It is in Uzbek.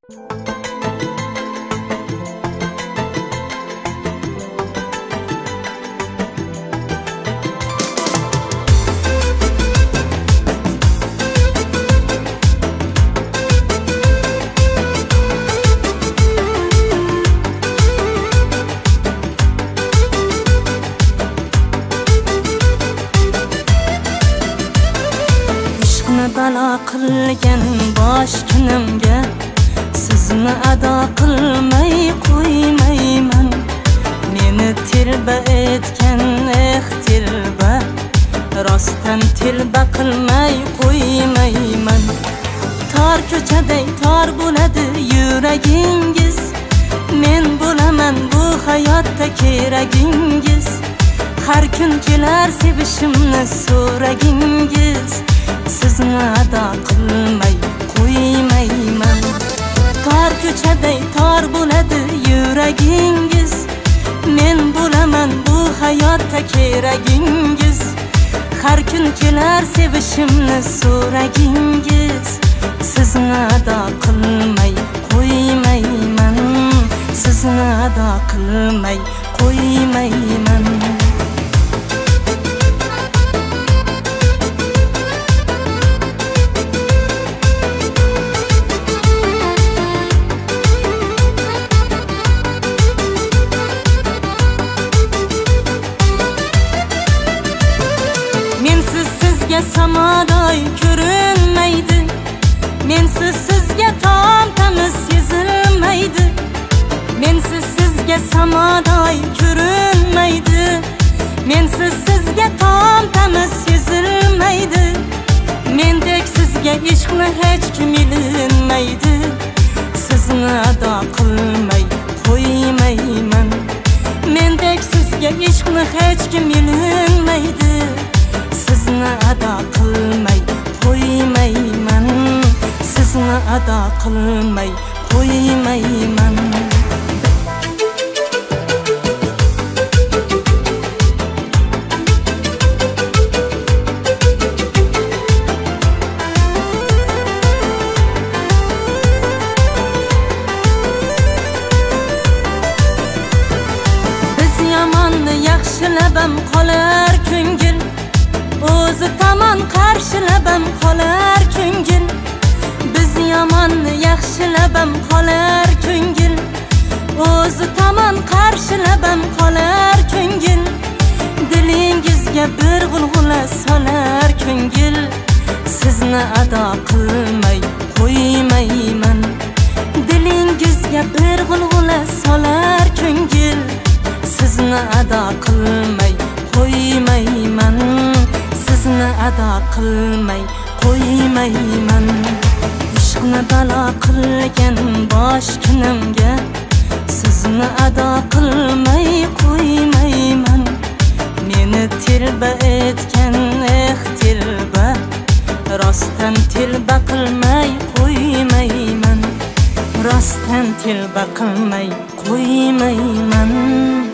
Balo qilgan bosh kunimga sizni ado qilmay qo'ymayman. Meni tilba etgan tilba, rostdan tilba qilmay qo'ymayman. Tor ko'chaday tor bo'ladi yuragingiz, men bo'laman bu hayotda keragingiz. Har kun kelar sevishimni so'ragingiz, sizni ado qilmay qo'ymayman. Tor ko'chaday tor bo'ladi yuragingiz, men bo'laman bu hayotda keragingiz. Har kun kelar sevishimni so'ragingiz, sizni ado qilmay qo'ymayman. Sizni ado qilmay qo'ymayman. Samaday ko'rinmaydi, mensiz sizga tom-tamiz sezilmaydi. Mensiz sizga samaday ko'rinmaydi, mensiz sizga tom-tamiz sezilmaydi. Mendek sizga ishqni hech kim ilinmaydi. Sizni ado qilmay qo'ymayman. Mendek sizga ishqni hech kim ilinmaydi. Sizni ado qilmay qo'ymayman. Sizni ado qilmay qo'ymayman. Biz yomonni yaxshilab ham qolar ko'ngil, o'zi tomon qarshilab ham qolar ko'ngil. Biz yomonni yaxshilab ham qolar ko'ngil, o'zi tomon qarshilab ham qolar ko'ngil. Dilingizga bir g'ulg'ula solar ko'ngil, sizni ado qilmay qo'ymayman. Dilingizga bir g'ulg'ula solar ko'ngil, sizni ado qilmay qo'ymayman. Sizni ado qilmay qo'ymayman. Ishqni balo qilgan bosh kunimga sizni ado qilmay qo'ymayman. Meni tilba etgan tilba, rostdan tilba qilmay qo'ymayman. Rostdan tilba qilmay qo'ymayman.